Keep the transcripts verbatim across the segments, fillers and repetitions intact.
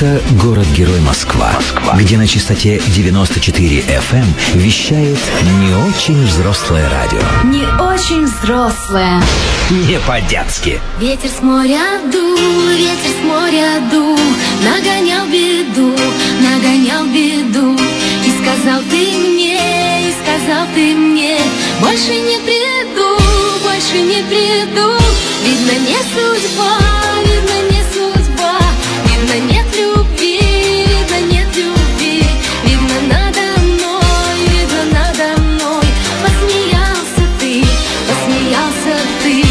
Это город-герой Москва, Москва, где на частоте девяносто четыре эф эм вещает не очень взрослое радио. Не очень взрослое. Не по-детски. Ветер с моря дул, ветер с моря дул, нагонял беду, нагонял беду. И сказал ты мне, и сказал ты мне, больше не приду, больше не приду. Видно, не судьба, видно, не судьба, видно, нет любви, видно, нет любви. Видно, надо мной, видно, надо мной посмеялся ты, посмеялся ты.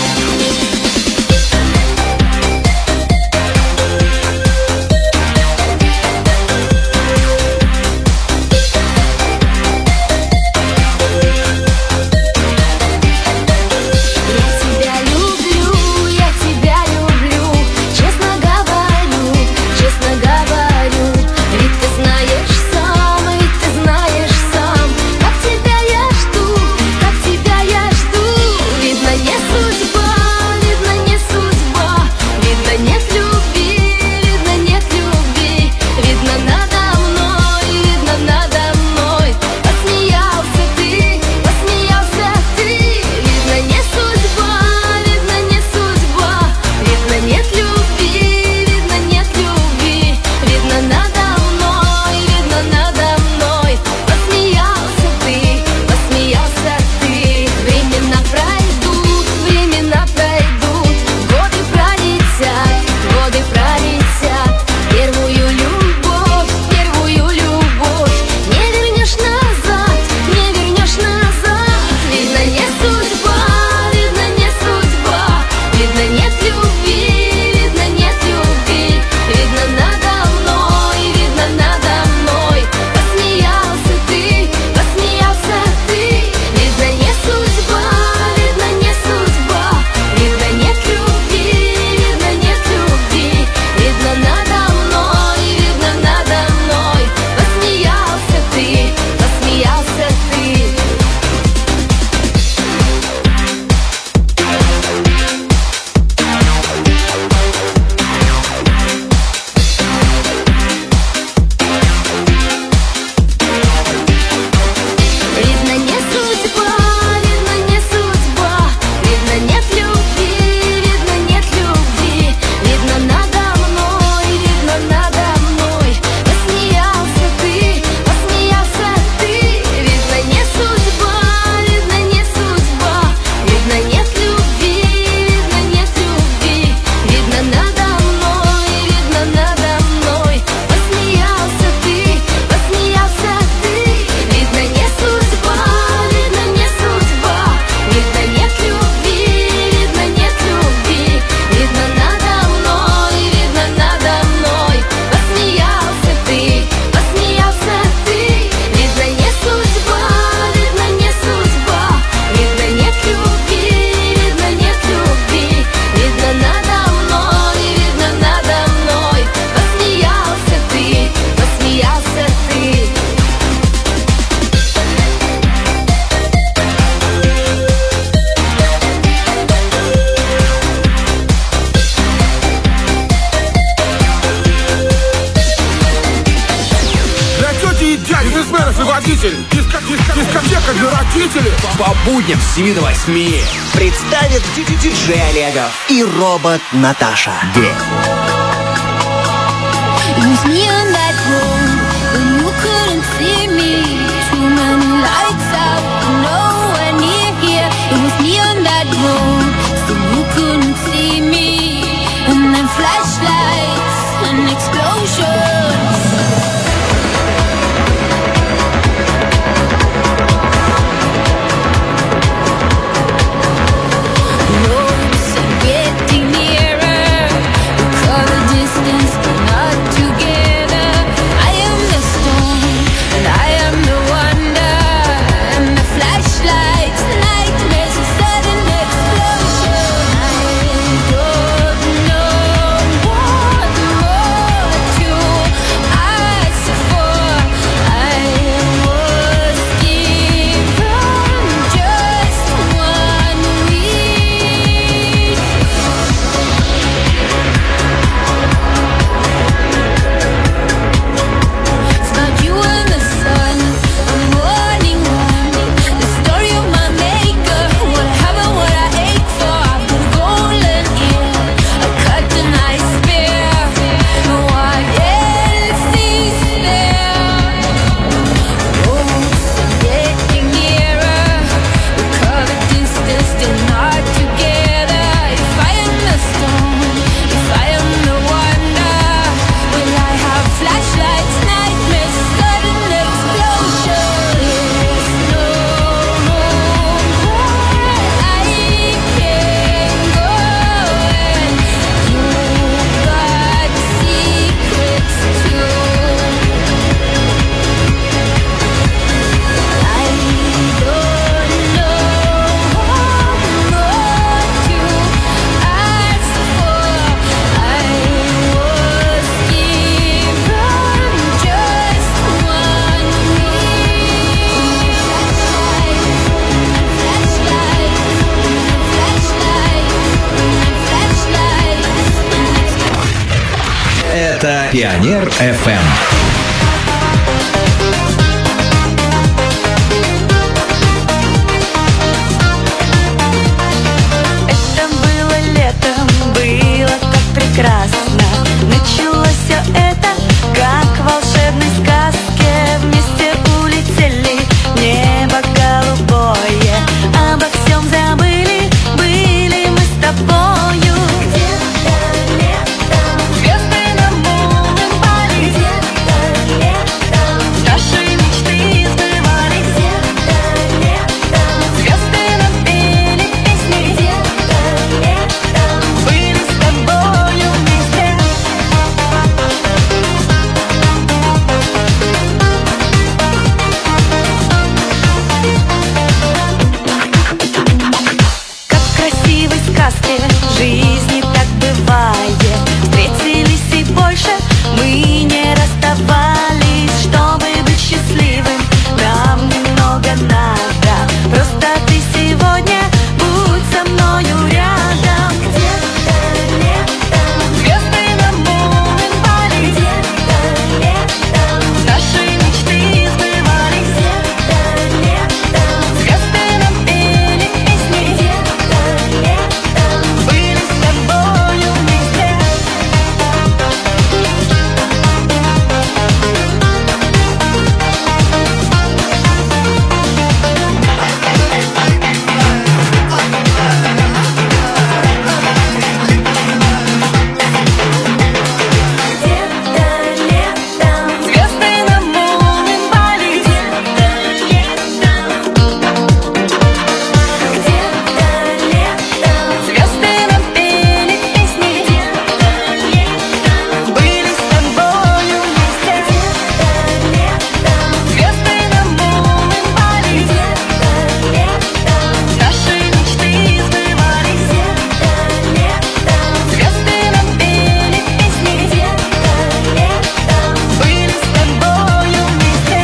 По будням с семи до восьми представят диджей Олегов и робот Наташа. Distance, not together. I Пионер эф эм. Это было летом, было так прекрасно. Началось все это, как в волшебной сказке. Вместе улетели в небо голубое. Обо всем забыли, были мы с тобою. Где-то летом звезды над полем пали. Где-то летом наши мечты сбывались. Где-то летом звезды нам пели песни. Где-то летом были с тобою вместе. Как в красивой сказке жизни так бывает. Встретились и больше мы не расставались. Чтобы быть счастливым, нам немного надо. Просто ты сегодня будь со мною рядом. Где-то летом звезды над полем пали. Где-то летом наши мечты сбывались. Где-то летом звезды нам пели песни. Где-то летом были с тобою вместе. Где-то летом звезды над полем пали. Где-то летом Где-то летом звезды нам пели песни. Где-то летом были с тобою вместе. Где-то летом звезды над полем пали. Где-то летом наши мечты сбывались. Где-то летом звезды нам пели песни. Где-то летом были с тобою вместе.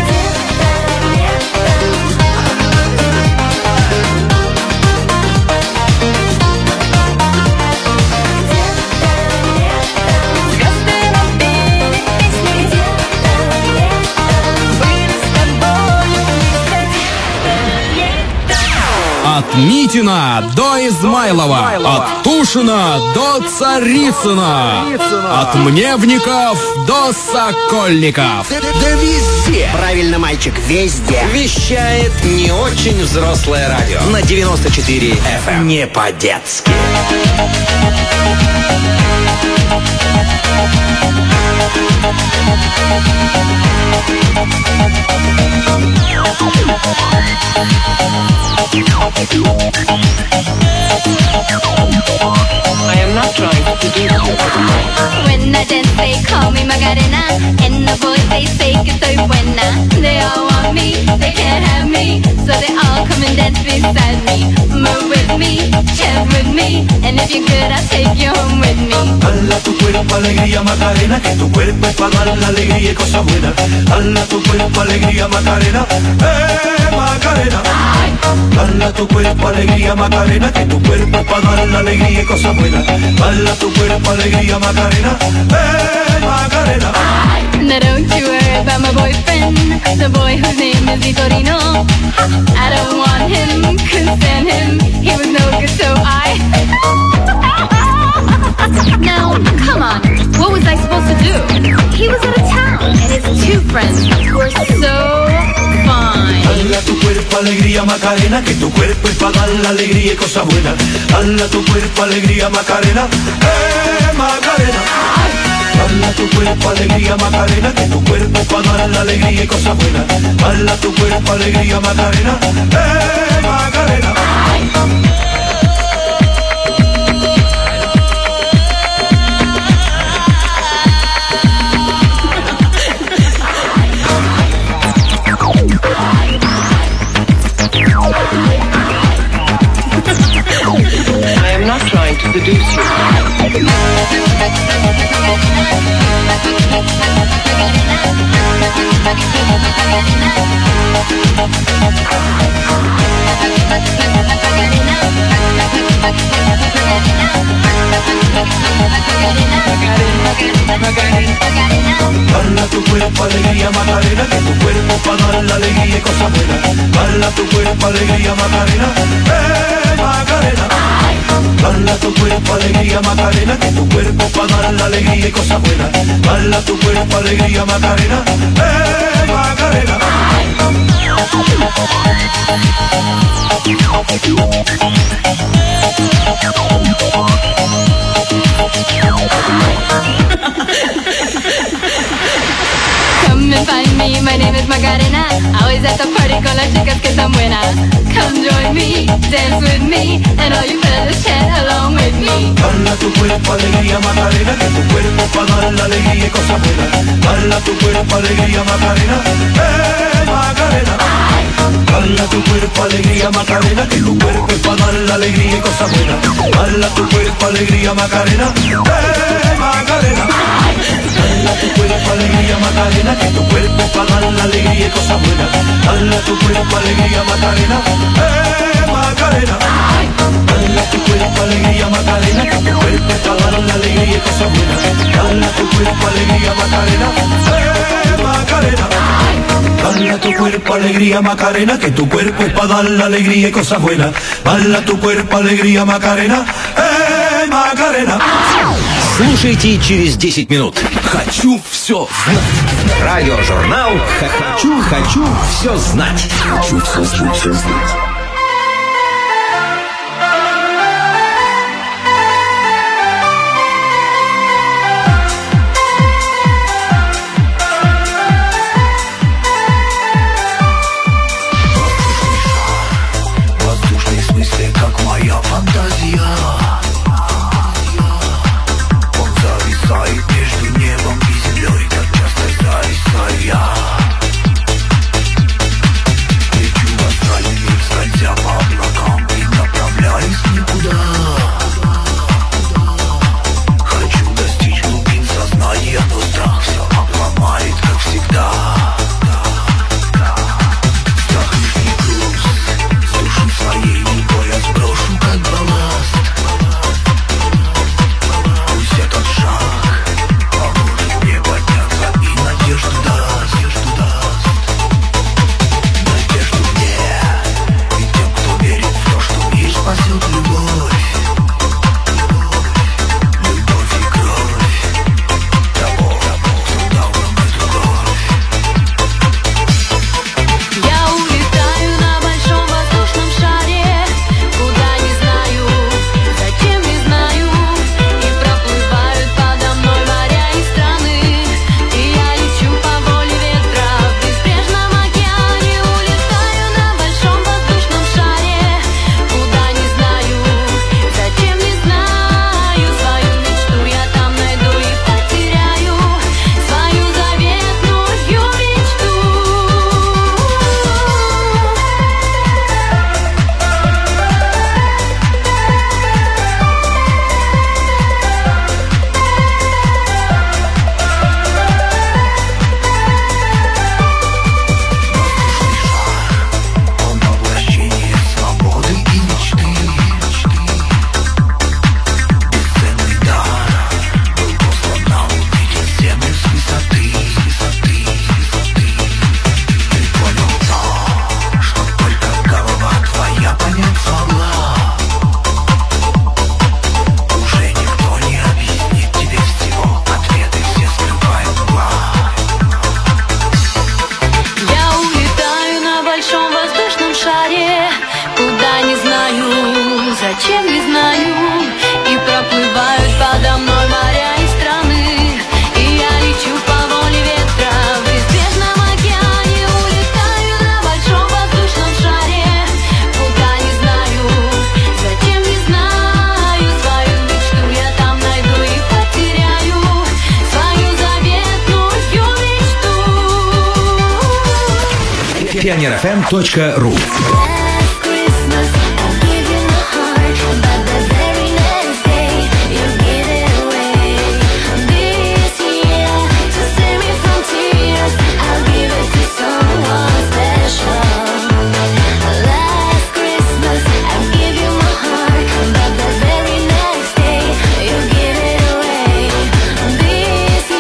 Звезды нам пели песни. Где-то летом были с тобою вместе. От Митина до Измайлова, от Тушина до Царицына, от Мневников до Сокольников. Да везде. Правильно, мальчик, везде. Вещает не очень взрослое радио. На девяносто четыре эф эм. Не по-детски. I am not trying to seduce you. When I dance, they call me Macarena, and the boys they say que soy buena. They all want me, they can't have me, so they all come and dance beside me. Move with me, chant with me, and if you're good, I'll take you home with me. Hala tu cuerpo, alegría, Macarena, que tu cuerpo es para dar la alegría y cosas buenas. Hala tu cuerpo, alegría, Macarena, eh, Macarena. Hala tu cuerpo, alegría, Macarena, que tu cuerpo es para dar la alegría y cosas buenas. Hala tu cuerpo, alegría, Macarena, eh, Macarena. Now don't you worry about my boyfriend, the boy whose name is Vitorino. I don't want him, couldn't stand him, he was no good, so I... Now, come on, what was I supposed to do? He was out of town, and his two friends were so fine. Hala tu cuerpo, alegría, Macarena, que tu cuerpo es para dar la alegría y cosas buenas. Hala tu cuerpo, alegría, Macarena, eh, Macarena. Hala tu cuerpo, alegría, Macarena, que tu cuerpo es para dar la alegría y cosas buenas. Hala tu cuerpo, alegría, Macarena, eh, Macarena. I am not trying to seduce you. Macarena, Bala tu cuerpo, alegría, Macarena, que tu cuerpo para dar la alegría y cosas buenas. Bala tu cuerpo, alegría, Macarena, eh, Macarena. Bala tu cuerpo, alegría, Macarena, que tu cuerpo para dar la alegría y cosas buenas. Bala tu cuerpo, alegría, Macarena, eh, Macarena. Come and find me, my name is Macarena. Always at the party con las chicas que están buenas. Come join me, dance with me, and all you fellas chat along with me. Bala tu cuerpo, alegría, Macarena, que tu cuerpo para dar la alegría y cosas buenas. Bala tu cuerpo, alegría, Macarena, eh, Macarena. Bala tu cuerpo, alegría, Macarena, que tu cuerpo es para dar la alegría y cosas buenas. Bala tu cuerpo, alegría, Macarena, eh, Macarena. Bala tu cuerpo, alegría, Macarena, que tu cuerpo es para dar la alegría y cosas buenas. Bala tu cuerpo, alegría, Macarena, eh, Macarena. Bala tu cuerpo, alegría, Macarena, que tu cuerpo es para dar la alegría y cosas buenas. Bala tu cuerpo, alegría, Macarena, eh, Macarena. Bala tu cuerpo, alegría, Macarena, que tu cuerpo es para dar la alegría y cosas buenas. Bala tu cuerpo, alegría, Macarena, eh, Macarena. Слушайте через десять минут. Хочу все знать. Радиожурнал «Хочу, хочу все знать». Хочу все знать. Все знать. Воздушный смысле, как моя фантазия. Он зависает между небом и землей, как часто зависаю я. Лечу в астральный мир, скользя по облакам и направляюсь в никуда. Хочу достичь глубин сознания, но страх все обломает, как всегда. Страх лишний груз, с души своей никой я сброшу, как балласт. Пусть этот шаг поможет мне подняться и надежду даст, надежду даст. Надежду мне и тем, кто верит в то, что мир спасет любовь. Любовь и кровь того, кто дал нам эту кровь. Я улетаю на большом воздушном шаре, куда не знаю, зачем не знаю, и проплывают подо мной моря и страны, и я лечу по воле ветра в безбрежном океане. Улетаю на большом воздушном шаре, куда не знаю, зачем не знаю, свою мечту я там найду и потеряю, свою заветную мечту. Он воплощение свободы и мечты. Бесценный дар был послан нам увидеть землю с высоты, высоты, высоты. Ты понял то, что только голова твоя понять смогла. Уже никто не объяснит тебе всего, ответы все скрывает мгла. Я улетаю на большом воздушном шаре, куда не знаю, зачем не знаю, и проплывают подо мной моря и страны, и я лечу по воле ветра в безбрежном океане. Улетаю на большом воздушном шаре, куда не знаю, зачем не знаю, свою мечту я там найду и потеряю, свою заветную мечту. пионер эф эм точка ру. Last Christmas, I gave you my heart, but the very next day, you gave it away. This year, to save me from tears, I'll give it to someone special. Last Christmas, I gave you my heart, but the very next day, you gave it away. This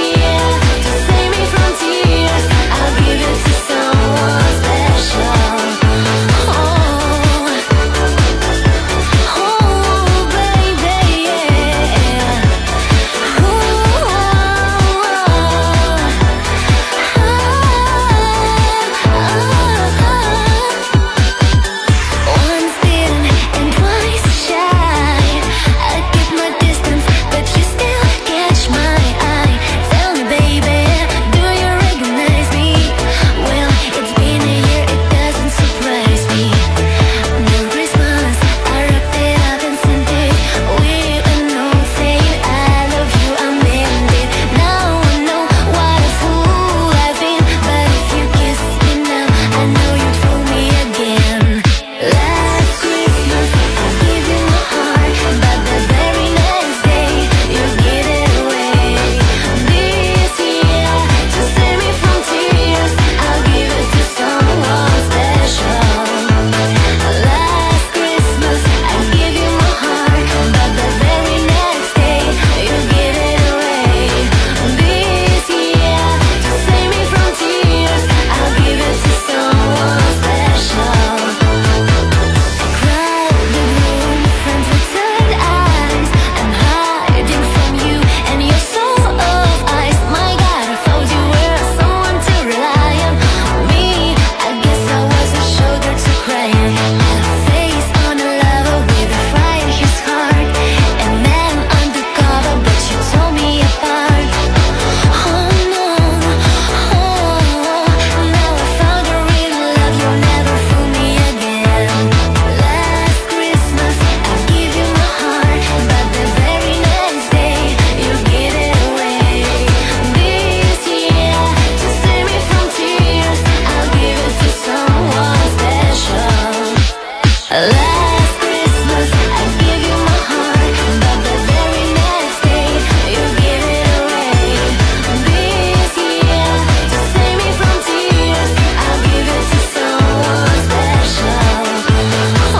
Last Christmas I gave you my heart, but the very next day you gave it away. This year, to save me from tears, I'll give it to someone special. Oh,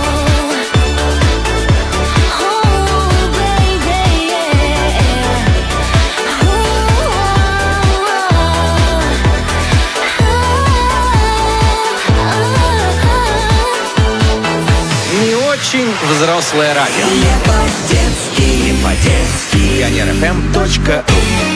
oh, baby, yeah. Oh, Не очень взрослое радио. Не по-детски, не по-детски. Пионер эф эм точка ру.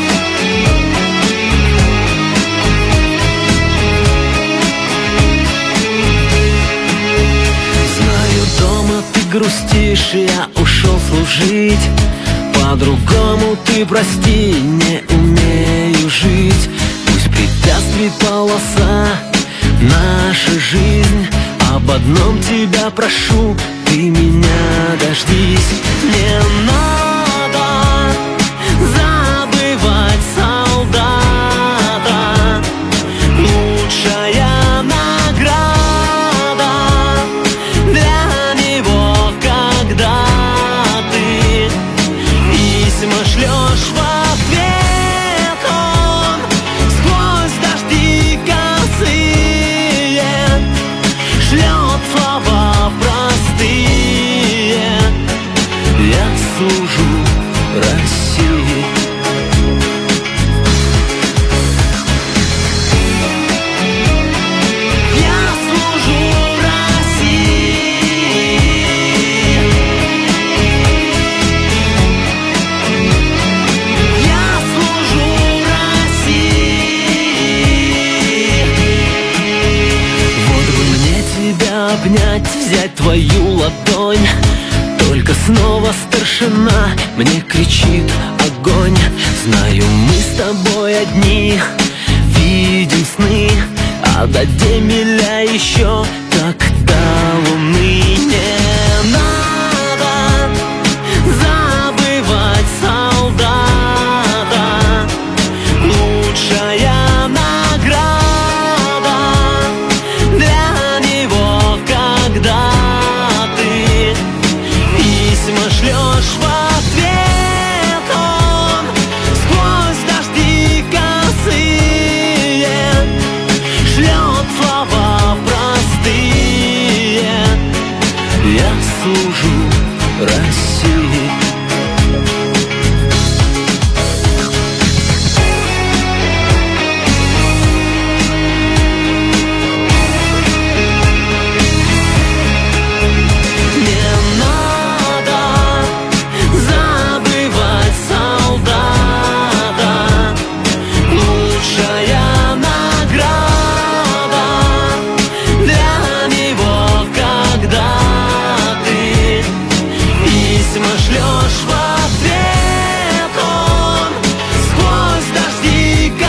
Знаю, дома ты грустишь, я ушел служить. По-другому ты, прости, не умею жить. Пусть препятствий полоса, наша жизнь. Об одном тебя прошу, ты меня дождись. Не надо забывать солдата. Лучшая награда для него, когда ты письма шлешь в ответ. Он сквозь дожди косые шлет слова простые. Я служу России. Я служу России. Я служу России. Вот бы мне тебя обнять, взять твою ладонь. Только снова старшина мне кричит огонь. Знаю, мы с тобой одни видим сны, а до демеля еще как до луны. Не надо забывать солдата. Лучшая награда для него, когда ты письма шлешь в ответ. Он сквозь дожди косые шлет слова простые. Я служу России. Не надо забывать солдата. Лучшая награда для него, когда ты письма шлешь в ответ. Он сквозь дожди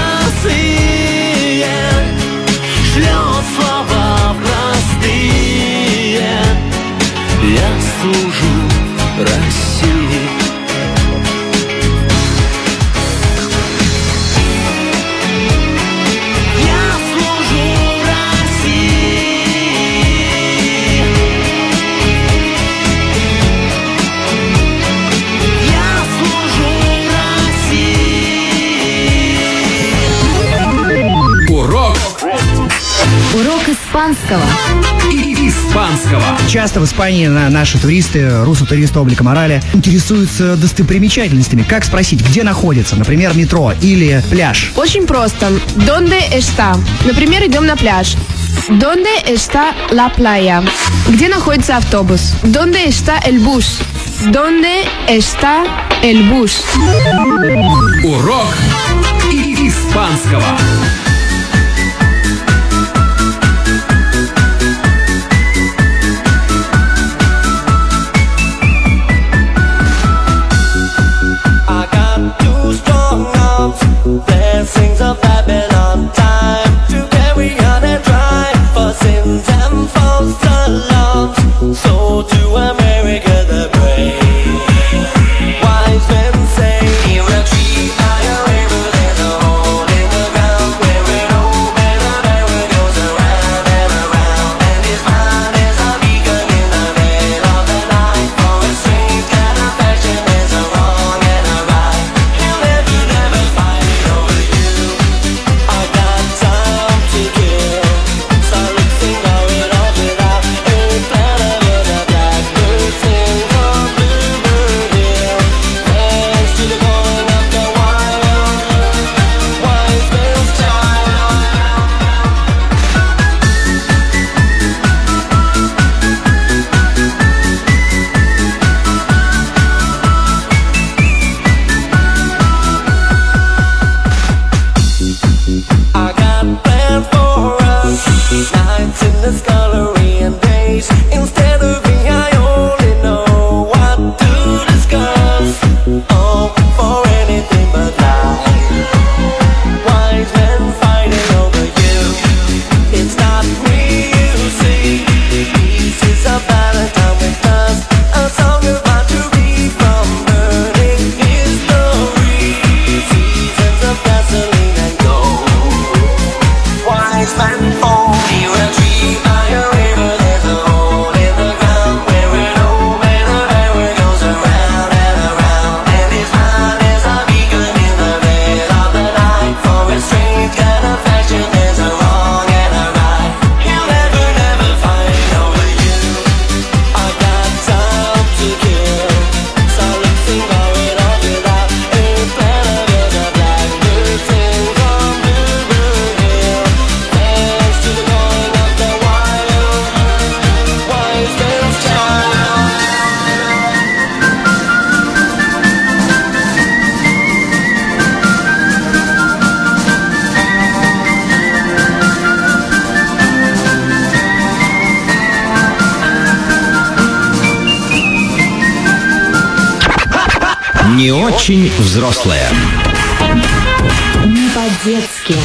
косые шлет слова простые. Я служу России. Я служу России. Я служу России. Урок Урок испанского. испанского. Часто в Испании на- наши туристы, руссо-туристы облика морали, интересуются достопримечательностями. Как спросить, где находится, например, метро или пляж? Очень просто. ¿Dónde está? Например, идем на пляж. ¿Dónde está la playa? Где находится автобус? ¿Dónde está el bus? ¿Dónde está el bus? Урок испанского. I got two strong arms, blessings of Babylon, time to carry on and drive for sins and false alarms. So to America the brave, wise men say, he will treat by a river, there's a hole in the ground where Не очень взрослая. Не по-детски.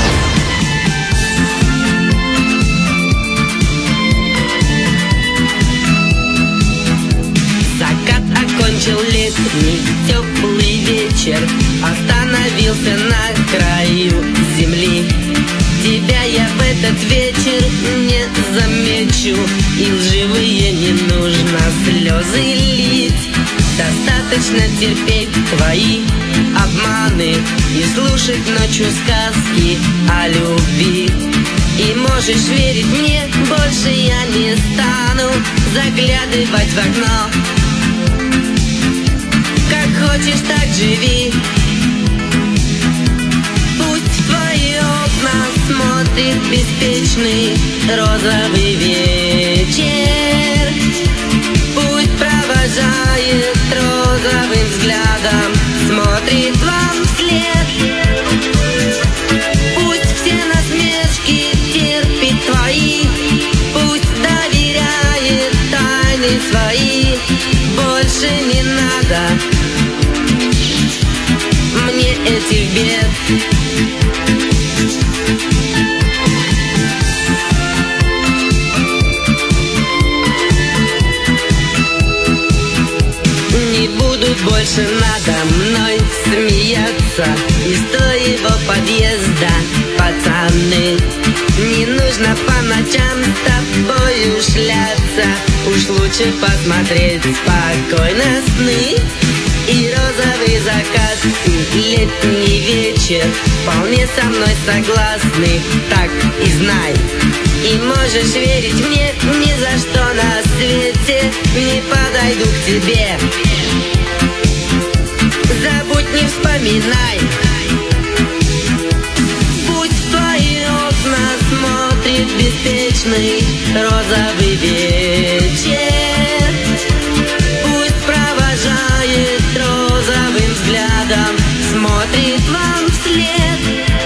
Закат окончил летний теплый вечер, остановился на краю земли. Тебя я в этот вечер не замечу, и лживые не нужно слезы лить. Достаточно терпеть твои обманы и слушать ночью сказки о любви. И можешь верить мне, больше я не стану заглядывать в окно. Как хочешь, так живи. Пусть в твои окна смотрит беспечный розовый вечер. Пусть провожает розовым взглядом, смотрит вам вслед. Пусть все насмешки терпит твои, пусть доверяет тайны свои. Больше не надо мне этих бед. Не будут больше надо мной смеяться из твоего подъезда, пацаны. Не нужно по ночам с тобою шляться, уж лучше посмотреть спокойно сны. И розовый закат, и летний вечер вполне со мной согласны, так и знай. И можешь верить мне, ни за что на свете не подойду к тебе. Забудь, не вспоминай. Пусть в твои окна смотрит беспечный розовый вечер. Пусть провожает розовым взглядом, смотрит вам вслед.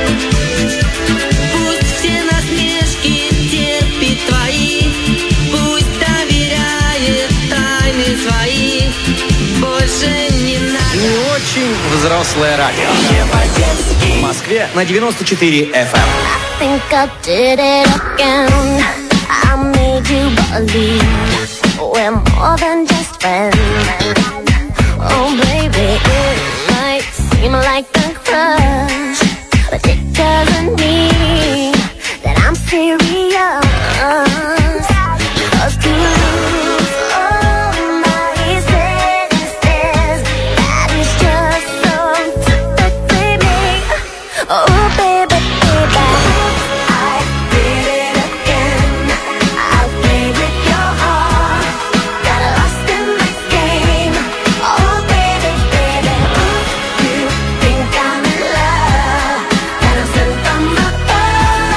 Пусть все насмешки терпит твои, пусть доверяет тайны свои. Больше не надо. Не очень взрослое радио. Не по-детски. В Москве на девяносто четыре эф эм. I think I did it again. I made you believe we're more than just friends. Oh baby, it might seem like a crush, but it doesn't mean that I'm serious. 'Cause to lose all my senses, that is just so typically me. Oh baby, baby, I did it again. I played with your heart, got lost in this game. Oh baby, baby, you think I'm in love, and I'm sent from above.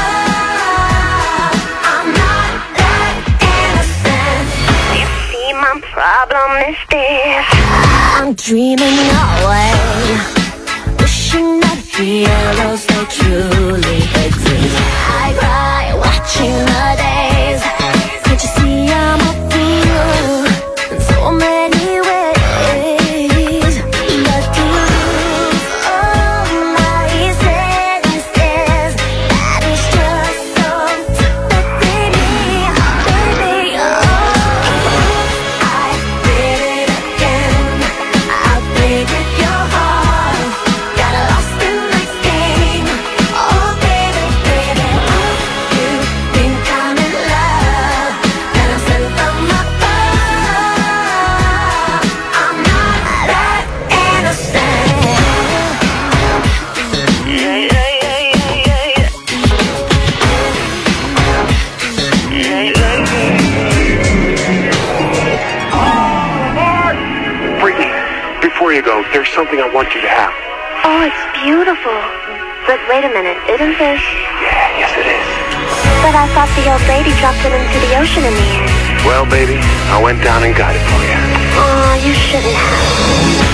I'm not that innocent. You see, my problem is this: I'm dreaming away, wishing that heroes they truly exist. I cry watching the days. Can't you see I'm a fool in so many ways? But to lose all my senses, that is just so typically me, baby. Oh, I did it again. I played with your heart, got lost in this game. Oh baby, baby, you think I'm in love, and I'm sent from above. I'm not that innocent. Yeah, yeah, yeah, yeah, yeah, yeah. Brittany, before you go, there's something I want you to have. Oh, it's beautiful. But wait a minute, isn't this? Yeah, yes it is. But I thought the old lady dropped it into the ocean in the end. Well, baby, I went down and got it for you. Oh, you shouldn't have.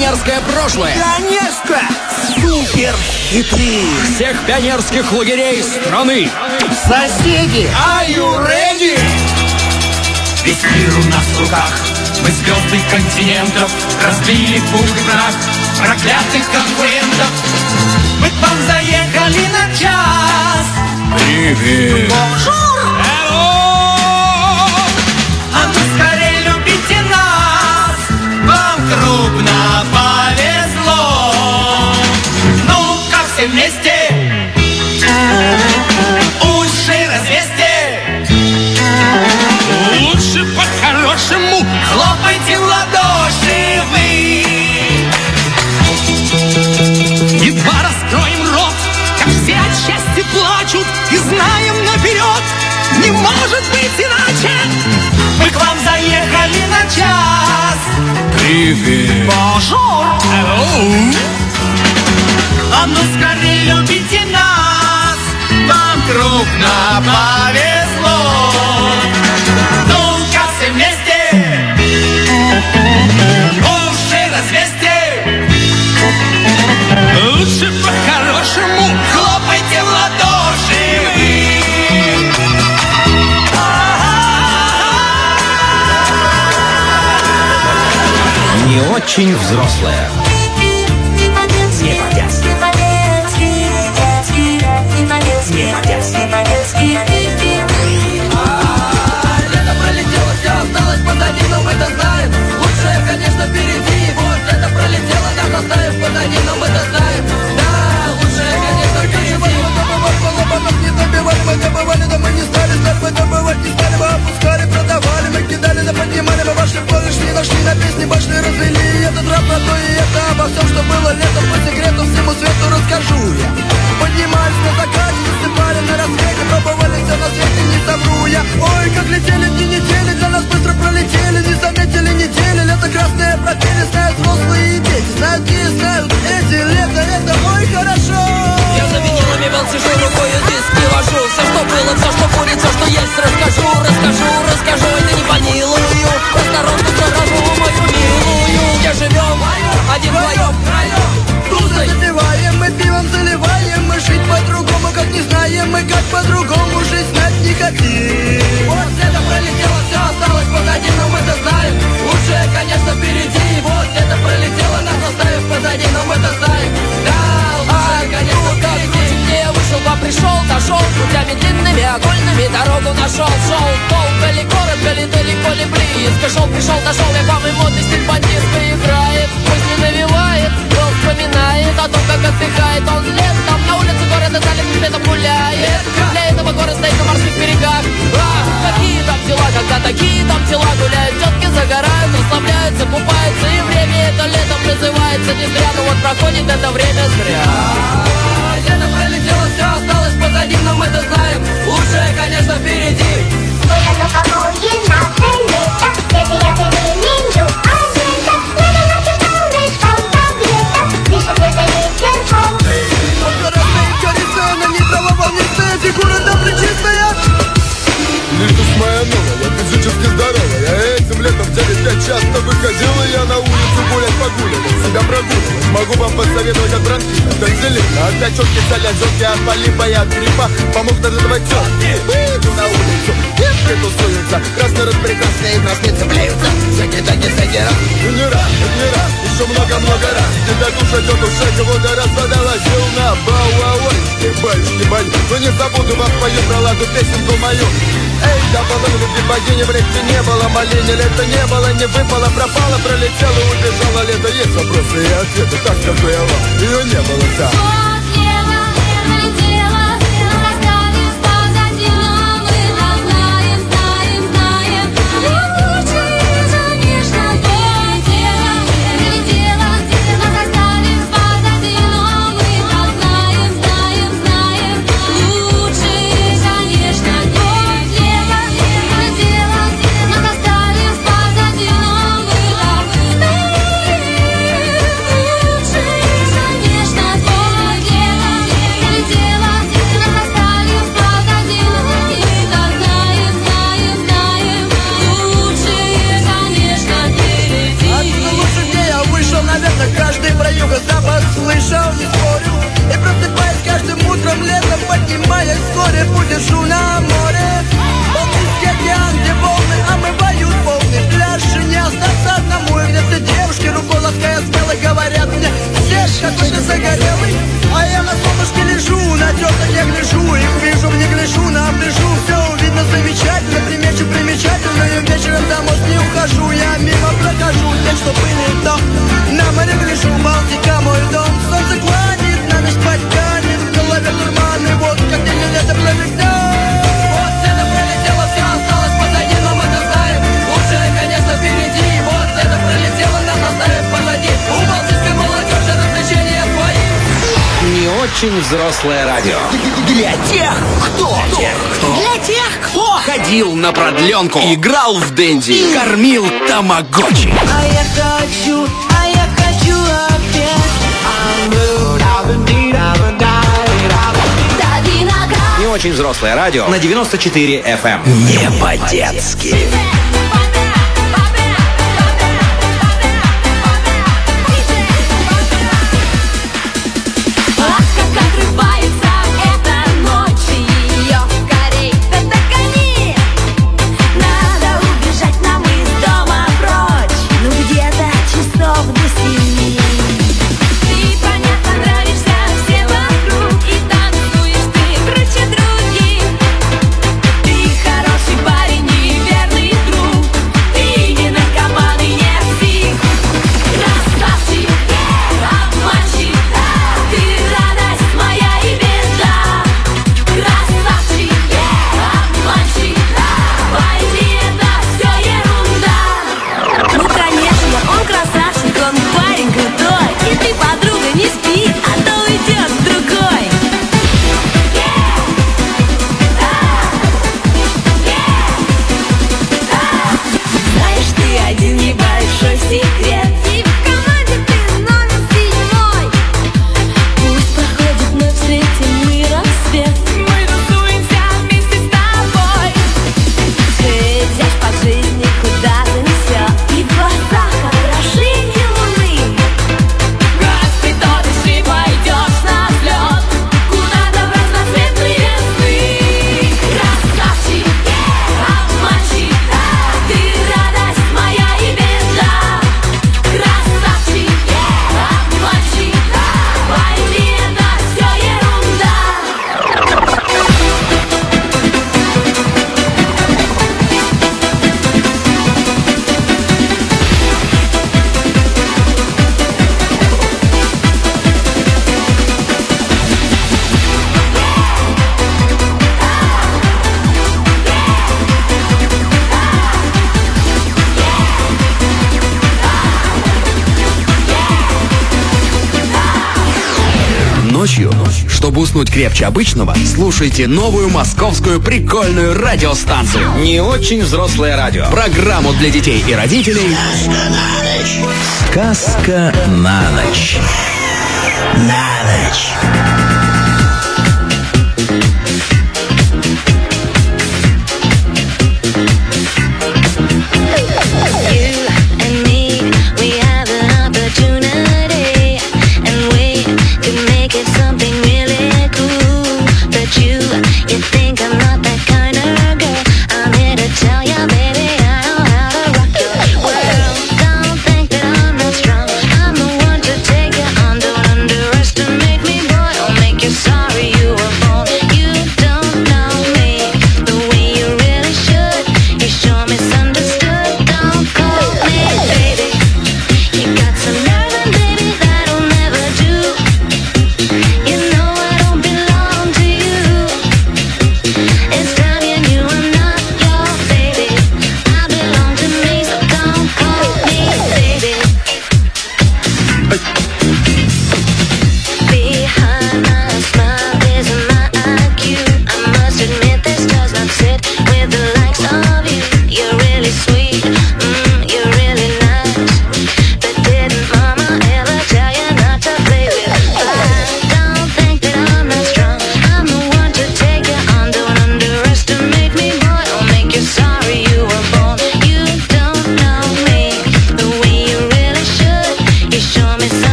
пионерское прошлое. Конечно! Супер хиты! Всех пионерских лагерей страны. Соседи! Are you ready? Весь мир у нас в руках. Мы звезды континентов разбили пух и прах проклятых конкурентов. Мы к вам заехали на час. Привет. Бонжур! А ну скорее любите нас. Вам крупно повезло. Ну-ка все вместе. Уши развесьте. Лучше по-хорошему хлопайте в ладоши вы. едва раскроем рот, как все от счастья плачут, и знаем наперед, не может быть иначе. Мы к вам заехали на час. Привет. Бонжур. Hello. А ну скорее любите нас. Вам крупно повезло. Ну-ка все вместе. Уши развесьте. Лучше по-хорошему хлопайте в ладоши вы. Не очень взрослая. Лето пролетело, все осталось позади, но мы-то знаем. Лучшее, конечно, впереди. Вот это пролетело, нас оставив позади, но мы-то знаем. Да, лучшее, конечно, впереди. Не добивали, мы добывали, да мы не стали, стали мы добывать, не стали, мы опускали, продавали, мы кидали, да поднимали, мы ваши полы шли, нашли на песни, пошли, развели. И этот рэп про то и это обо всем, что было летом, по секрету всему свету расскажу я. Поднимались на закате, засыпали на рассвете, пробовали все на свете, не совру я. Ой, как летели дни недели, для нас быстро пролетели, не заметили недели. Лето красное пропели, знают взрослые и дети, знают и знают эти. Лето, это ой, хорошо. Я за винилами вел, сижу, рукою диски вожу. Все, что было, все, что будет, все, что есть, расскажу, расскажу, расскажу. Это не помилую, осторожно заражу мою милую. Где живем? Один вдвоем. Тузы запиваем, мы пивом заливаем. Мы жить по-другому, как не знаем. Мы как по-другому жизнь знать не хотим. Вот это пролетело, все осталось позади, но мы-то знаем. Лучшее, конечно, впереди. Вот это пролетело, нас оставив позади, но мы-то знаем. Да, лучшее, конечно, впереди. Я вышел, вам пришел, дошел путями длинными, окольными, дорогу нашел. Шел долго ли, коротко ли, далеко ли, близко. Шел, пришел, дошел, я вам и модный стиль по диско играет. Пусть не навевает, но вспоминает о том, как отдыхает он летом. На улице города залитым светом гуляет. Для этого город стоит на морских берегах. Ах, какие там дела, когда такие там дела. Гуляют тетки, загорают, расслабляются, купаются. И время это летом называется не зря. Но вот проходит это время зря. Лето пролетело, все осталось позади, но мы-то знаем. Лучшее, конечно, впереди. Фигура там причистая. Летус моя новая, физически здоровая. Этим летом в девять лет часто выходила я на улицу гулять, погуливать, себя прогуливать. Могу вам посоветовать от бронхита, танзелина, от пячетки, солязетки, от полипа и от гриппа. Помог называть тетки. Выйду на улицу, девки тусуются, красный рот прекрасный, в нас не цепляются. Всякие такие, всякие раз, и не раз, и не раз, еще много-много раз. Тебя душа, тетушка, кого-то раз водолазил на бауауэйске, баюшки, баю. Но не забуду вам пою про ладу песенку мою. Эй, да полын любви богини в речи не было, малине лето не было, не выпало, пропало, пролетело, убежало лето. Есть вопросы и ответы, так скажу я вам, ее не было там. Лучше, конечно, твое очень взрослое радио. Для тех, кто... Для тех, кто ходил на продленку, играл в Дэнди, кормил тамагочи. А я хочу, а я хочу опять. Не очень взрослое радио на девяносто четыре эф эм. Не по-детски. Ночью, чтобы уснуть крепче обычного, слушайте новую московскую прикольную радиостанцию. Не очень взрослое радио. Программу для детей и родителей. Сказка на ночь. На ночь. Underestimate me, boy, or make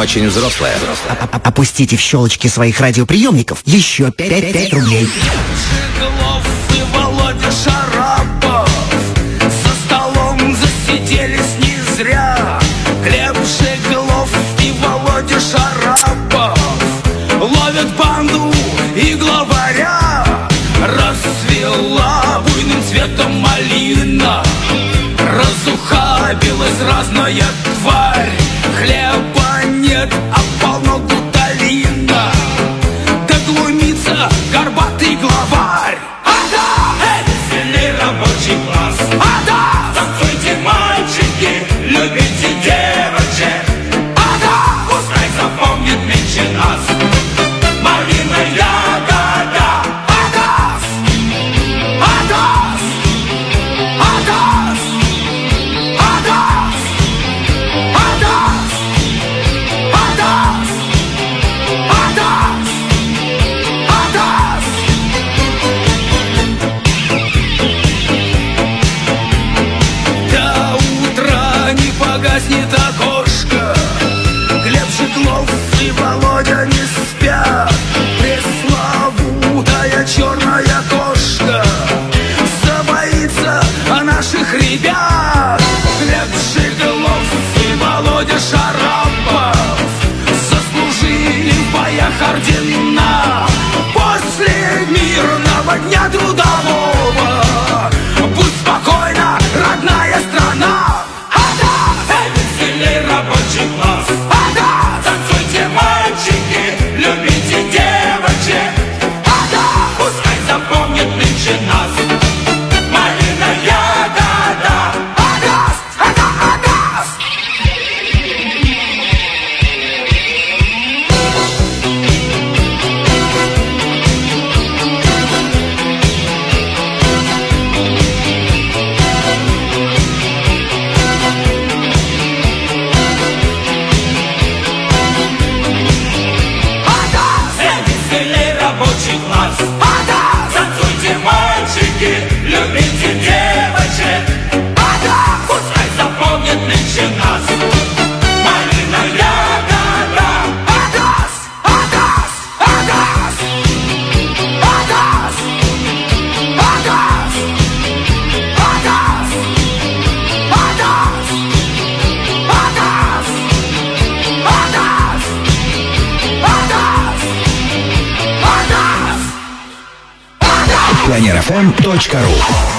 очень взрослая. Опустите в щелочки своих радиоприемников еще пять рублей. Жиглов и Володя Шарапов за столом засиделись не зря. Глеб Жиглов и Володя Шарапов ловят банду и главаря. Расцвела буйным цветом малина, разухабилась разная тварь. Хлеба нет, а полно гуталина. Да глумится горбатый главарь. Ада! Эй, веселей рабочий класс. Ада! Танцуйте, мальчики, любите девочек. Ада! Пускай запомнит меньше нас. Малина ягода. Адас! Адас! Адас! Адас! Адас! Адас! Адас! Адас! До утра не погаснет окошко. Глеб Жиглов и Володя не спят. Пресловутая черная кошка забоится о наших ребят. Глеб Жиглов и Володя Шарапов заслужили в боях ордена. После мирного дня трудового будь спокойна, родная страна. Ада! Эй, веселей рабочий класс. Ада! Танцуйте, мальчики, любите девочек. Ада! Пускай запомнит меньше нас. Малина ягода. Адас! Ада! Адас! Адас! Эй, веселей рабочий класс. Адас! Танцуйте, мальчики, любите девочек. Адас! Пускай запомнит меньше нас. Малина ягода. Адас! Адас! Адас! Адас! Адас! Адас! Адас! Адас! Адас! Адас! Адас! Пионер эф эм точка ру.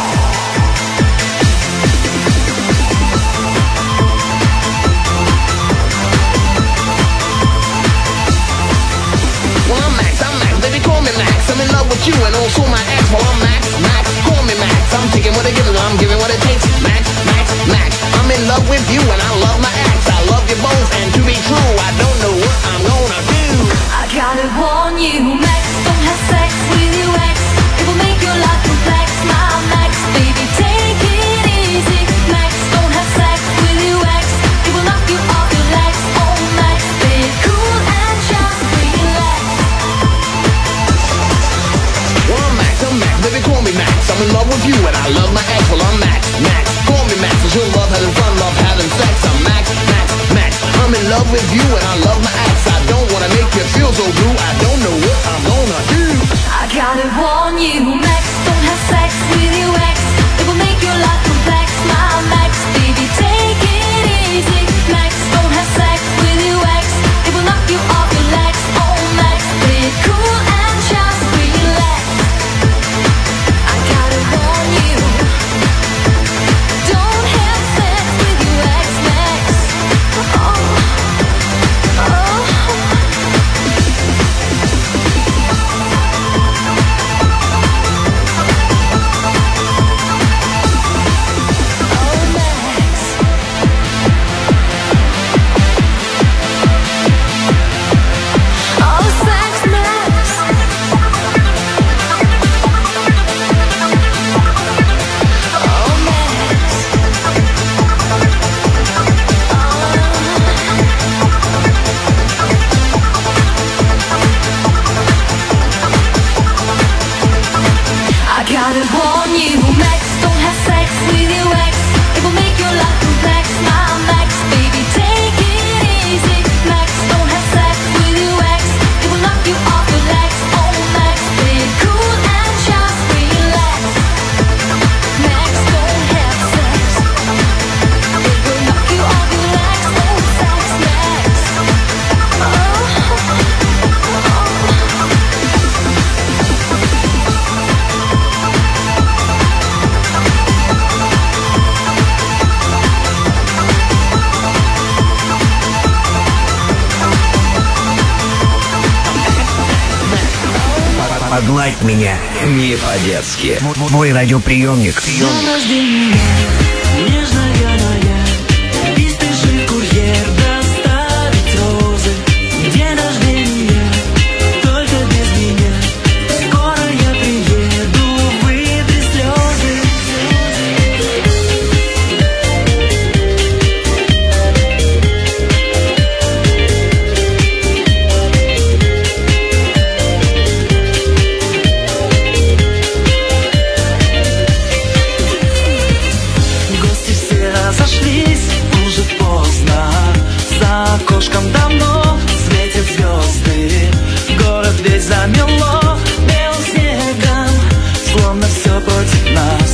Well, I'm Max, I'm Max, baby, call me Max. I'm in love with you and also my ex. Well, I'm Max, Max, call me Max. I'm taking what I give, I'm giving what it takes. Max, Max, Max. I'm in love with you and I love my ex. I love you both, and to be true, I don't know what I'm gonna do. I gotta warn you, Max, don't have sex with your ex. It will make your life complex, my Max, baby, take it easy. Max, don't have sex with your ex. It will knock you off your legs. Oh, Max, be cool and just relax. Well, I'm Max, I'm Max, baby, call me Max. I'm in love with you and I love my ex. Well, I'm Max, Max, call me Max. Cause you love having fun, love having sex. I'm Max, Max, Max. I'm in love with you and I love my ex. I don't want Погладь меня не по-детски. Мой радиоприемник. День рождения, нежная моя, и спешит курьер доставить розы. День рождения, только без меня. Скоро я приеду, вытри слезы. Гости все разошлись, уже поздно. За окошком давно светят звезды. Город весь замело белым снегом, словно все против нас.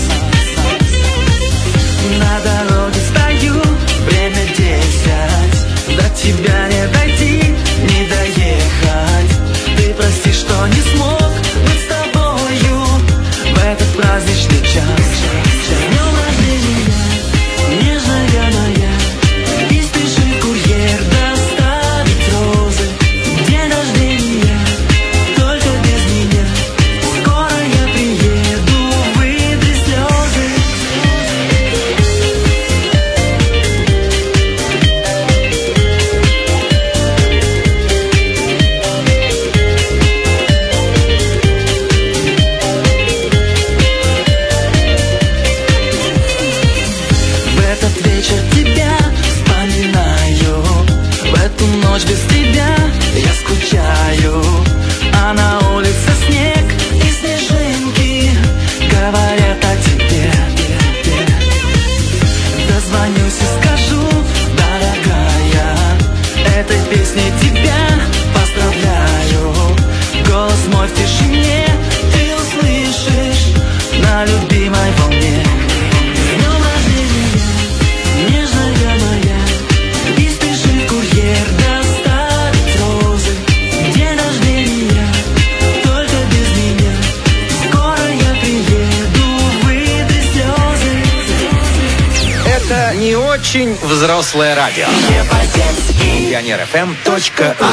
На дороге стою, время десять. До тебя не дойти, не доехать. Ты прости, что не смог быть с тобою в этот праздничный час. С днем рождения, нежная моя, и спешит курьер доставить розы. День рождения, только без меня. Скоро я приеду, вытри слезы. В этот вечер тебя вспоминаю, в эту ночь без тебя я скучаю. А на улице снег и снежинки говорят о тебе. Дозвонюсь и скажу, дорогая, этой песней тебя поздравляю. Голос мой в тишине ты услышишь на любимой волне. С днем рождения, нежная моя, и спешит курьер доставить розы. День рождения, только без меня. Скоро я приеду, вытри слезы. Это не очень взрослое радио. Пионер эф эм точка ру.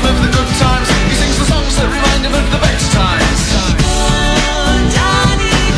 Times.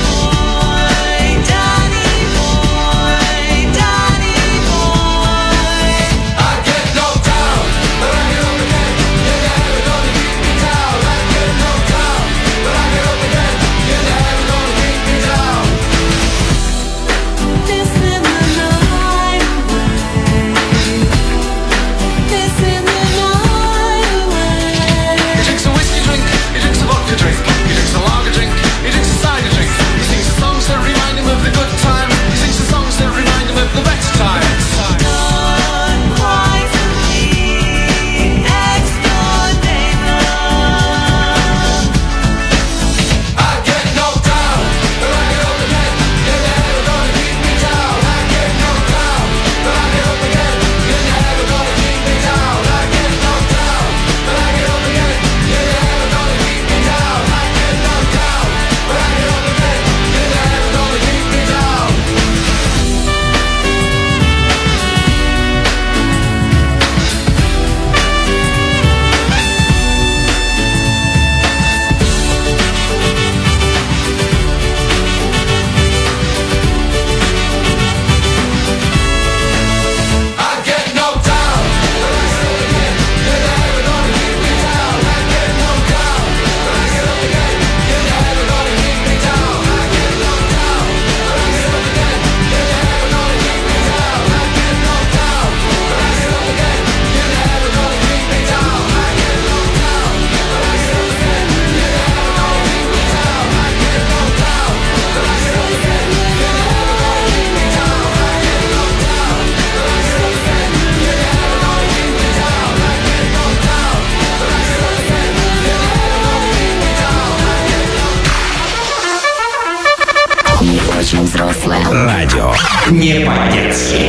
очень взрослая. Радио не по-детски.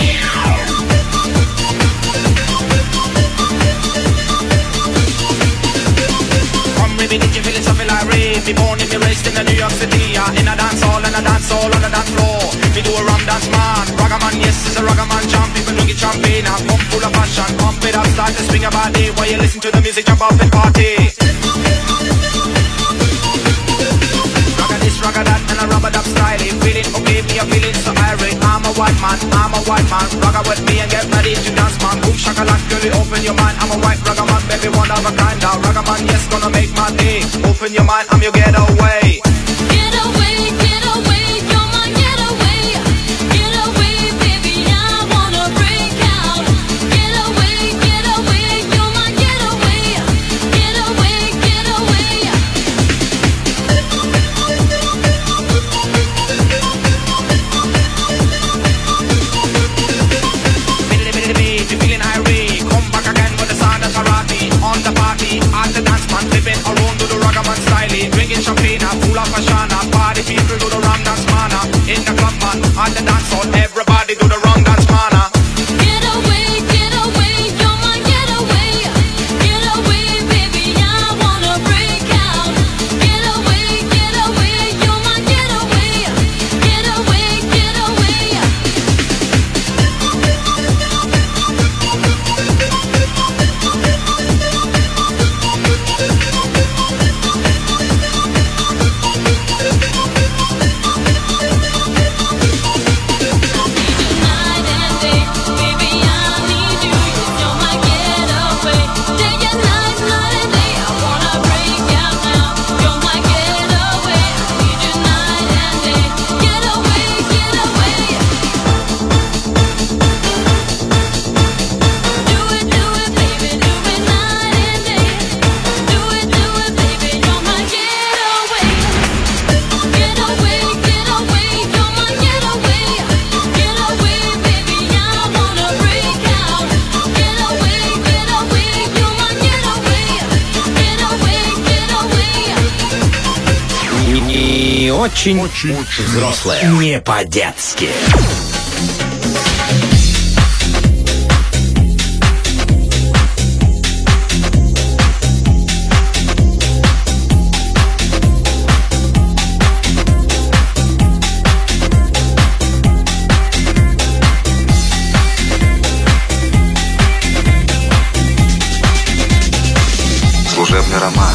Did you feel it, something like rain? Me born and me raised in the New York City, uh, in a dance hall and a dance hall on the dance floor. Me do a rum dance man, ragaman, yes, it's a ragaman jump. People look at champagne, I'm pump full of passion. Pump it up, start to swing your body while you listen to the music, jump up and party. Ragga this, ragga that, and a rubber dub style. Feeling okay, me a feeling so irate. I'm a white man, I'm a white man. Ragga with me and get ready to dance, man. Boom shakalak, girl, you open your mind. I'm a white ragaman, baby, one of a kind. Now ragaman, yes, gonna make my day. Open your mind, I'm your getaway. Get away, get away, you're my getaway. Get away, baby, I wanna break out. Get away, get away, you're my getaway. Get away, get away. Biddy biddy biddy, you feeling irate? Come back again with the sound of karate. On the party, at the dance man, flipping around to the ragaman style. Drinking champagne, full of passion. Party people do the rum dance man. In the club man, at the dance hall, everybody do the rum dance man. Get away, get away, you're my getaway. Get away, baby, I wanna break out. Get away, get away, you're my getaway. Get away, get away. Не очень, очень взрослая. Не по-детски. Служебный роман.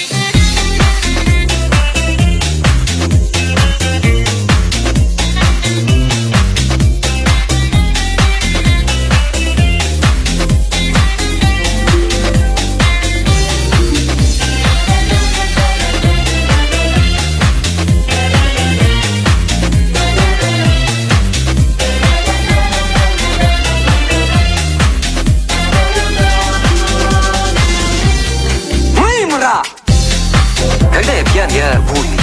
Когда я пьян, я буйный.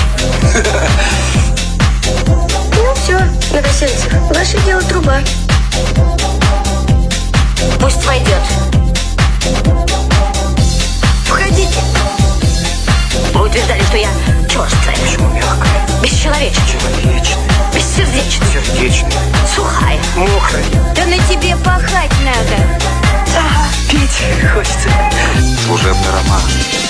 Ну все, новосельцев, ваше дело труба. Пусть войдет. Входите. Вы утверждали, что я черствая. Почему мягкая? Бесчеловечная. Человечная. Бессердечная. Сердечная. Сухая. Мокрая. Да на тебе пахать надо. Ага, пить хочется. Служебный роман.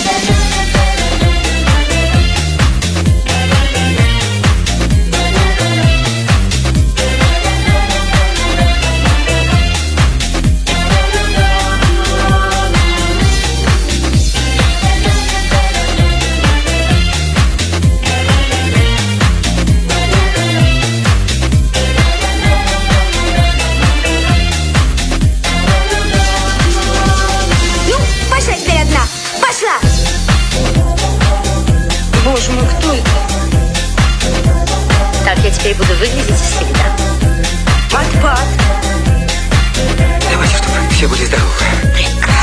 Боже мой, кто это? Так я теперь буду выглядеть всегда. Пат-пат. Давайте, чтобы все были здоровы. Прекрасно.